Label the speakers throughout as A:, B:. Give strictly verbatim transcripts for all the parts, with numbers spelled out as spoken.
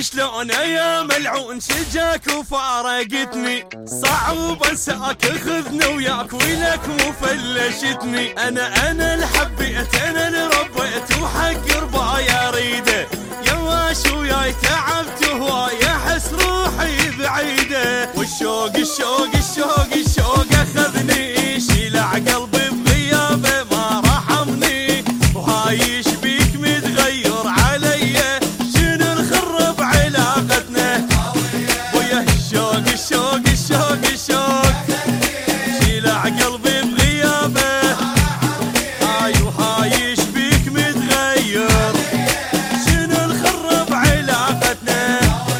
A: شلون يا ملعون شجاك وفارقتني، صعب انساك خذني وياك ويلك وفلشتني. انا انا اللي حبيت انا اللي ربيت وحق ربايا اريده، يا واش وياي تعبت هواي احس روحي بعيده. والشوق الشوق الشوق الشوق اخذني شيلع قلبي بغيابه ما رحمني، وهايش بيك متغير علي شنو نخرب علاقتنا. ويا الشوق الشوق الشوق الشوق شيلع قلبي بغيابه، هاي وهايش بيك متغير شنو نخرب علاقتنا.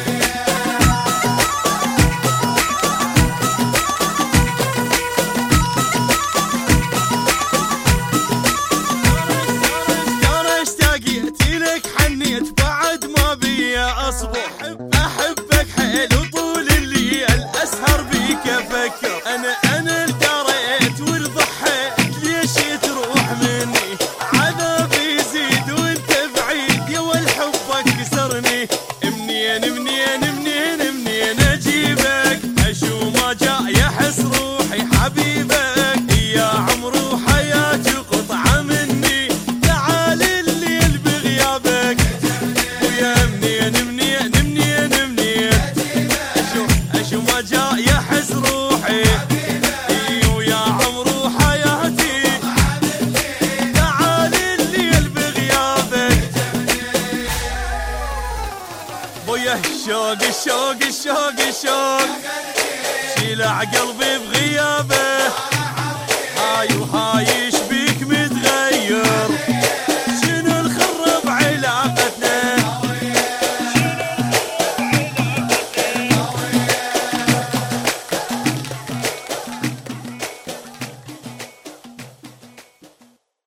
A: ترى اشتاقيت لك حنيت بعد ما بي اصبر، احبك حيل وطول الليل اسهر بيك افكر. انا انا اللي دريت واللي ضحيت ليش تروح مني، عذابي يزيد وانت بعيد يا والحب كسرني. منين منين منين منين اجيبك اشو ما جاي احس روحي حبيبك، يا عمر وحياتي قطعه مني تعال الليل بغيابك. ويا منين منين منين منين اشو اشو ما جاي احس روحي، ويا عمر وحياتي تعال الليل بغيابك. ويا الشوق الشوق الشوق الشوق شيلع قلبي بغيابك.